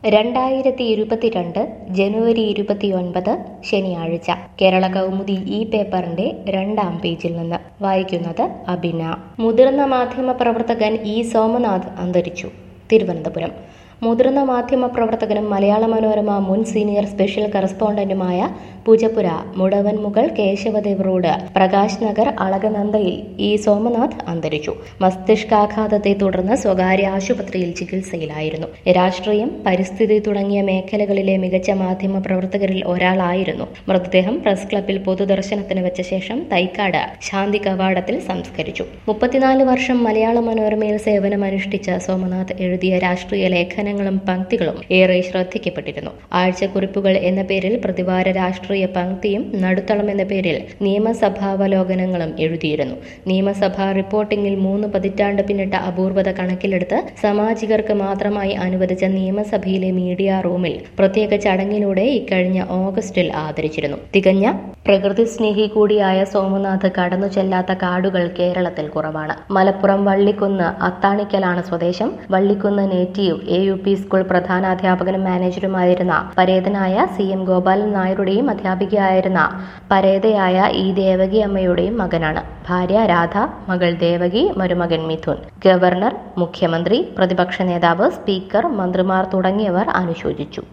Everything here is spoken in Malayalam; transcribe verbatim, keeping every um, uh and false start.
രണ്ടായിരത്തി ഇരുപത്തിരണ്ട് ജനുവരി ഇരുപത്തിയൊൻപത് ശനിയാഴ്ച കേരള കൗമുദി ഈ പേപ്പറിന്റെ രണ്ടാം പേജിൽ നിന്ന് വായിക്കുന്നത് അബിന. മുതിർന്ന മാധ്യമ പ്രവർത്തകൻ ഇ സോമനാഥ് അന്തരിച്ചു. തിരുവനന്തപുരം. മുതിർന്ന മാധ്യമ പ്രവർത്തകനും മലയാള മനോരമ മുൻ സീനിയർ സ്പെഷ്യൽ കറസ്പോണ്ടന്റുമായ പൂജപ്പുര മുടവൻമുകൾ കേശവദേവ് റോഡ് പ്രകാശ് നഗർ അളകനന്ദയിൽ ഇ സോമനാഥ് അന്തരിച്ചു. മസ്തിഷ്കാഘാതത്തെ തുടർന്ന് സ്വകാര്യ ആശുപത്രിയിൽ ചികിത്സയിലായിരുന്നു. രാഷ്ട്രീയം, പരിസ്ഥിതി തുടങ്ങിയ മേഖലകളിലെ മികച്ച മാധ്യമ പ്രവർത്തകരിൽ ഒരാളായിരുന്നു. മൃതദേഹം പ്രസ് ക്ലബ്ബിൽ പൊതുദർശനത്തിന് വെച്ച ശേഷം തൈക്കാട് ശാന്തി കവാടത്തിൽ സംസ്കരിച്ചു. മുപ്പത്തിനാല് വർഷം മലയാള മനോരമയിൽ സേവനമനുഷ്ഠിച്ച സോമനാഥ് എഴുതിയ രാഷ്ട്രീയ ലേഖനങ്ങളും പംക്തികളും ഏറെ ശ്രദ്ധിക്കപ്പെട്ടിരുന്നു. ആഴ്ചക്കുറിപ്പുകൾ എന്ന പേരിൽ പ്രതിവാര രാഷ്ട്രീയ പംക്തിയും നടുത്തളം എന്ന പേരിൽ നിയമസഭാവലോകനങ്ങളും എഴുതിയിരുന്നു. നിയമസഭാ റിപ്പോർട്ടിംഗിൽ മൂന്ന് പതിറ്റാണ്ട് പിന്നിട്ട അപൂർവത കണക്കിലെടുത്ത് സാമാജികർക്ക് മാത്രമായി അനുവദിച്ച നിയമസഭയിലെ മീഡിയ റൂമിൽ പ്രത്യേക ചടങ്ങിലൂടെ ഇക്കഴിഞ്ഞ ഓഗസ്റ്റിൽ ആദരിച്ചിരുന്നു. തികഞ്ഞ പ്രകൃതി സ്നേഹി കൂടിയായ സോമനാഥ് കടന്നു ചെല്ലാത്ത കാടുകൾ കേരളത്തിൽ കുറവാണ്. മലപ്പുറം വള്ളിക്കുന്ന് അത്താണിക്കലാണ് സ്വദേശം. വള്ളിക്കുന്ന് നേറ്റീവ് എ യു പി സ്കൂൾ പ്രധാനാധ്യാപകനും മാനേജറുമായിരുന്ന പരേതനായ സി എം ഗോപാലൻ നായരുടെയും അധ്യാപികയായിരുന്ന പരേതയായ ഇ ദേവകി അമ്മയുടെയും മകനാണ്. ഭാര്യ രാധ, മകൾ ദേവകി, മരുമകൻ മിഥുൻ. ഗവർണർ, മുഖ്യമന്ത്രി, പ്രതിപക്ഷ നേതാവ്, സ്പീക്കർ, മന്ത്രിമാർ തുടങ്ങിയവർ അനുശോചിച്ചു.